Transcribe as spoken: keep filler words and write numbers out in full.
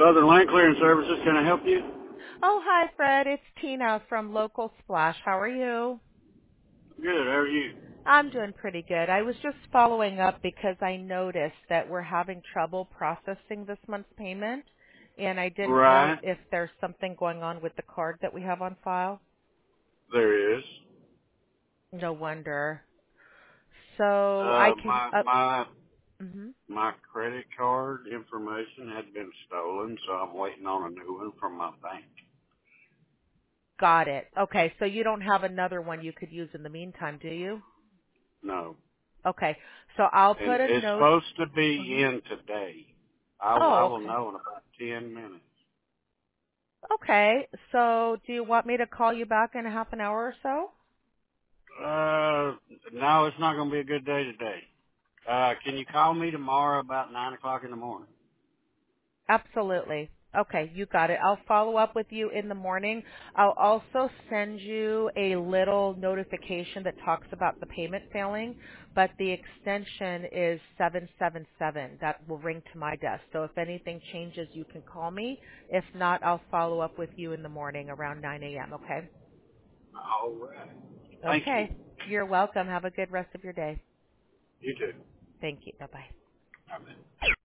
Southern Land Clearing Services, can I help you? Oh, hi, Fred. It's Tina from Local Splash. How are you? Good, how are you? I'm doing pretty good. I was just following up because I noticed that we're having trouble processing this month's payment, and I didn't know Right, if there's something going on with the card that we have on file. there is. No wonder. So I Uh, can. my, Uh, my, hmm my credit card information had been stolen, so I'm waiting on a new one from my bank. Got it. Okay, so you don't have another one you could use in the meantime, do you? No. Okay, so I'll And put a it's note. supposed to be Mhm. in today. I, I Oh, will okay. know in about ten minutes. Okay. So do you want me to call you back in a half an hour or so? Uh, no, it's not going to be a good day today. Uh, can you call me tomorrow about nine o'clock in the morning? Absolutely. Okay, you got it. I'll follow up with you in the morning. I'll also send you a little notification that talks about the payment failing, but the extension is seven seven seven. That will ring to my desk. So if anything changes, you can call me. If not, I'll follow up with you in the morning around nine a.m., okay? All right. Thank you. Okay. You're welcome. Have a good rest of your day. You too. Thank you. Bye-bye. Bye.